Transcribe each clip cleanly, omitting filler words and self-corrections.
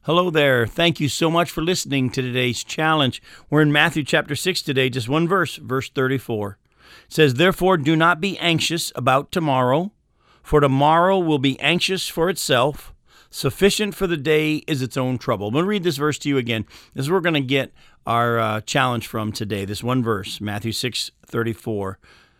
Hello there. Thank you so much for listening to today's challenge. We're in Matthew chapter 6 today, just one verse, verse 34. It says, "Therefore do not be anxious about tomorrow, for tomorrow will be anxious for itself. Sufficient for the day is its own trouble." I'm going to read this verse to you again. This is where we're going to get our challenge from today, this one verse, Matthew 6:34.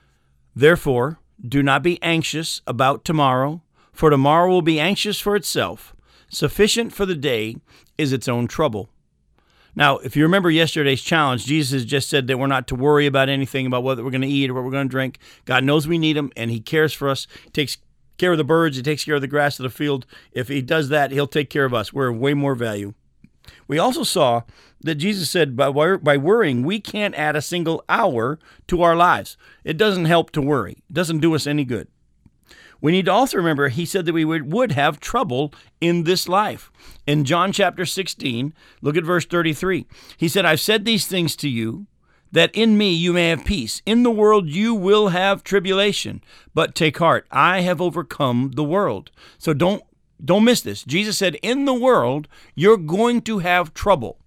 "Therefore do not be anxious about tomorrow, for tomorrow will be anxious for itself. Sufficient for the day is its own trouble." Now, if you remember yesterday's challenge, Jesus just said that we're not to worry about anything about what we're going to eat or what we're going to drink. God knows we need Him, and He cares for us. He takes care of the birds. He takes care of the grass of the field. If He does that, He'll take care of us. We're of way more value. We also saw that Jesus said by worrying, we can't add a single hour to our lives. It doesn't help to worry. It doesn't do us any good. We need to also remember, He said that we would have trouble in this life. In John chapter 16, look at verse 33. He said, "I've said these things to you, that in me you may have peace. In the world you will have tribulation, but take heart, I have overcome the world." So don't miss this. Jesus said, in the world, you're going to have trouble.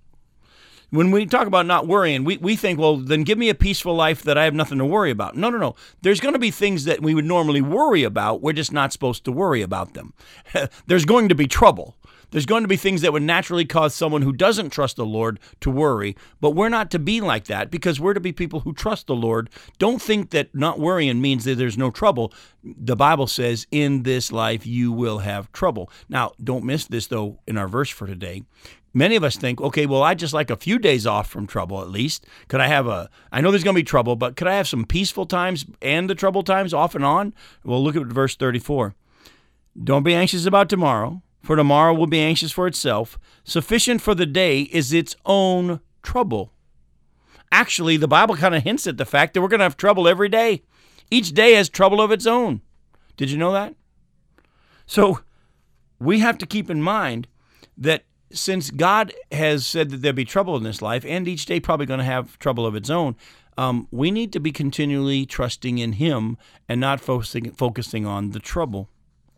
When we talk about not worrying, we think, well, then give me a peaceful life that I have nothing to worry about. No. There's going to be things that we would normally worry about. We're just not supposed to worry about them. There's going to be trouble. There's going to be things that would naturally cause someone who doesn't trust the Lord to worry, but we're not to be like that because we're to be people who trust the Lord. Don't think that not worrying means that there's no trouble. The Bible says, in this life you will have trouble. Now, don't miss this, though, in our verse for today. Many of us think, okay, well, I just like a few days off from trouble at least. Could I have I know there's going to be trouble, but could I have some peaceful times and the trouble times off and on? Well, look at verse 34. "Don't be anxious about tomorrow, for tomorrow will be anxious for itself. Sufficient for the day is its own trouble." Actually, the Bible kind of hints at the fact that we're going to have trouble every day. Each day has trouble of its own. Did you know that? So we have to keep in mind that since God has said that there'll be trouble in this life, and each day probably going to have trouble of its own, we need to be continually trusting in Him and not focusing on the trouble.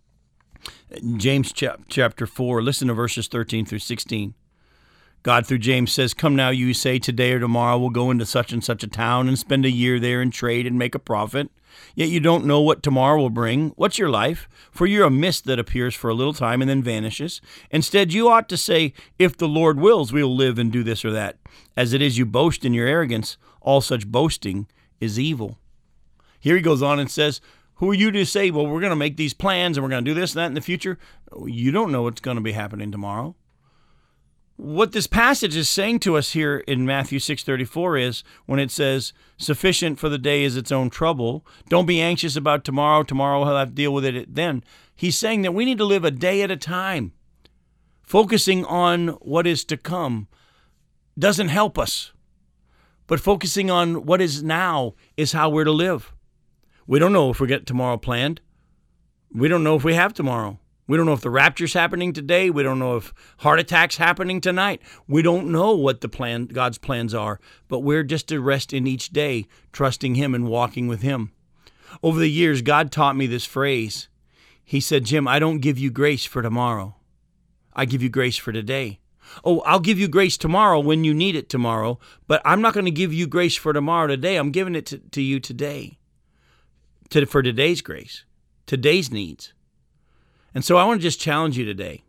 James chapter 4, listen to verses 13 through 16. God through James says, "Come now, you say, today or tomorrow we'll go into such and such a town and spend a year there and trade and make a profit. Yet you don't know what tomorrow will bring. What's your life? For you're a mist that appears for a little time and then vanishes. Instead, you ought to say, if the Lord wills, we will live and do this or that. As it is, you boast in your arrogance. All such boasting is evil." Here he goes on and says, who are you to say, well, we're going to make these plans and we're going to do this and that in the future? You don't know what's going to be happening tomorrow. What this passage is saying to us here in Matthew 6:34 is when it says, "Sufficient for the day is its own trouble. Don't be anxious about tomorrow. Tomorrow we'll have to deal with it then." He's saying that we need to live a day at a time. Focusing on what is to come doesn't help us. But focusing on what is now is how we're to live. We don't know if we get tomorrow planned. We don't know if we have tomorrow. We don't know if the rapture's happening today. We don't know if heart attack's happening tonight. We don't know what God's plans are, but we're just to rest in each day, trusting Him and walking with Him. Over the years, God taught me this phrase. He said, "Jim, I don't give you grace for tomorrow. I give you grace for today." Oh, I'll give you grace tomorrow when you need it tomorrow, but I'm not going to give you grace for tomorrow today. I'm giving it to you today, for today's grace, today's needs. And so I want to just challenge you today.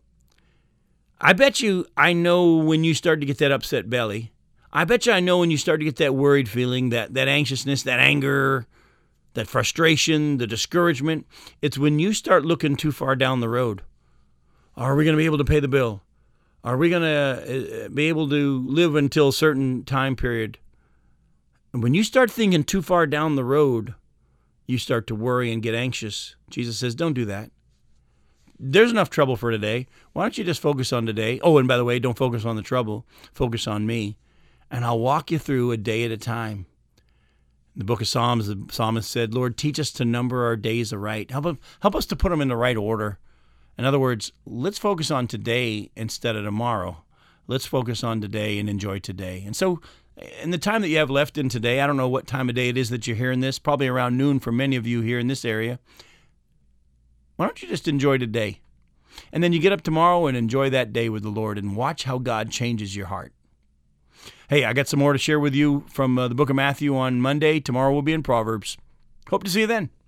I bet you I know when you start to get that upset belly. I bet you I know when you start to get that worried feeling, that anxiousness, that anger, that frustration, the discouragement. It's when you start looking too far down the road. Are we going to be able to pay the bill? Are we going to be able to live until a certain time period? And when you start thinking too far down the road, you start to worry and get anxious. Jesus says, don't do that. There's enough trouble for today. Why don't you just focus on today? Oh, and by the way, don't focus on the trouble. Focus on me. And I'll walk you through a day at a time. In the book of Psalms, the psalmist said, Lord, teach us to number our days aright. Help us to put them in the right order. In other words, let's focus on today instead of tomorrow. Let's focus on today and enjoy today. And so in the time that you have left in today, I don't know what time of day it is that you're hearing this, probably around noon for many of you here in this area. Why don't you just enjoy today? And then you get up tomorrow and enjoy that day with the Lord and watch how God changes your heart. Hey, I got some more to share with you from the book of Matthew on Monday. Tomorrow we'll be in Proverbs. Hope to see you then.